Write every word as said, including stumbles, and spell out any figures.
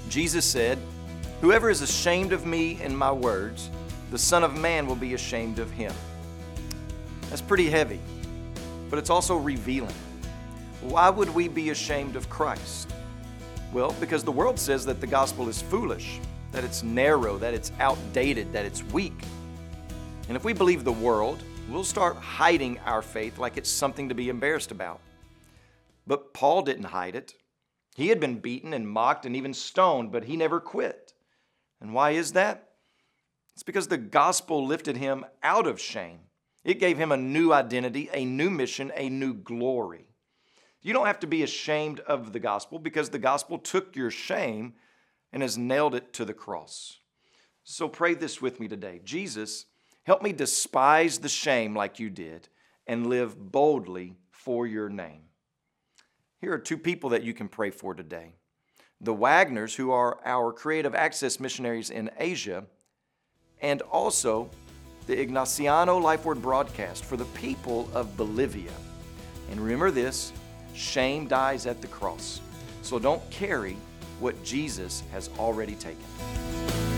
Jesus said, "Whoever is ashamed of me and my words, the Son of Man will be ashamed of him." That's pretty heavy, but it's also revealing. Why would we be ashamed of Christ? Well, because the world says that the gospel is foolish, that it's narrow, that it's outdated, that it's weak. And if we believe the world, we'll start hiding our faith like it's something to be embarrassed about. But Paul didn't hide it. He had been beaten and mocked and even stoned, but he never quit. And why is that? It's because the gospel lifted him out of shame. It gave him a new identity, a new mission, a new glory. You don't have to be ashamed of the gospel because the gospel took your shame and has nailed it to the cross. So pray this with me today. Jesus, help me despise the shame like you did and live boldly for your name. Here are two people that you can pray for today. The Wagners, who are our creative access missionaries in Asia, and also the Ignaciano Life Word broadcast for the people of Bolivia. And remember this, shame dies at the cross. So don't carry what Jesus has already taken.